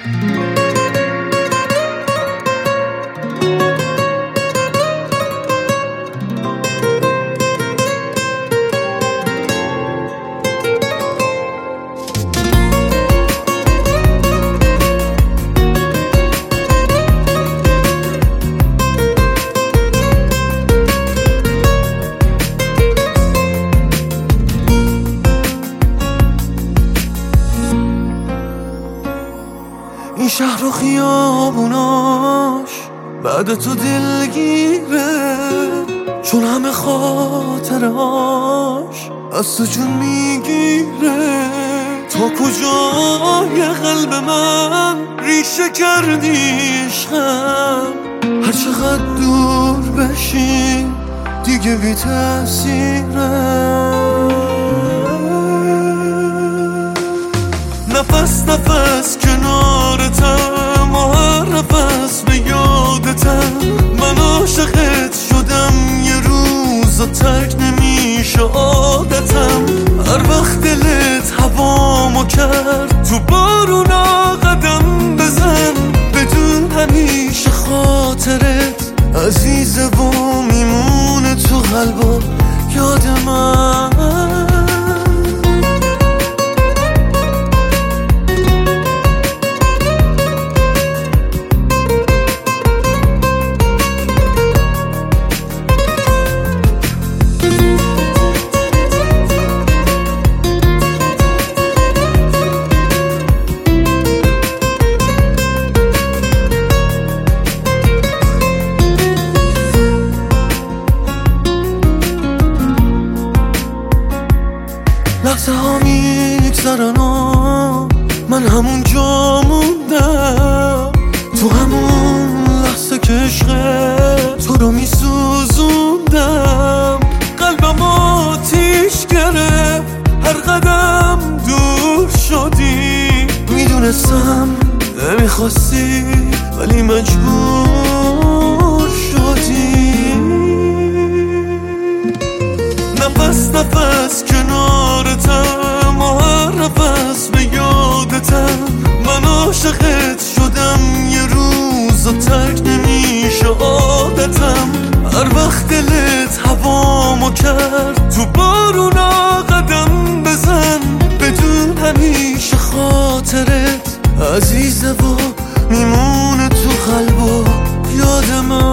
این شهر و خیابوناش بعد تو دلگیره، چون همه خاطرهاش از تو جون میگیره. تا کجای قلب من ریشه کردی عشقم، هر چقدر دور بشی دیگه بی تأثیره. نفس نفس کنارتم و هر نفس به یادتم. من عاشقت شدم یه روز و ترک نمیشه عادتم. هر وقت دلت هوامو کرد تو بارونا قدم بزن، بدون همیشه خاطرت عزیزه و میمونه تو قلب و یاد من. لحظه ها میگذرن و من همون جا موندم، تو همون لحظه که عشق تو رو میسوزوندم. قلبم آتیش گرفت هر قدم دور شدی، میدونستم نمیخواستی ولی مجبور شدی. نفس نفس کنارتم و هر نفس به یادتم. من عاشقت شدم یه روز و ترک نمیشه عادتم. هر وقت دلت هوامو کرد تو بارونا قدم بزن، بدون همیشه خاطرت عزیزه و میمونه تو قلب و یاد من.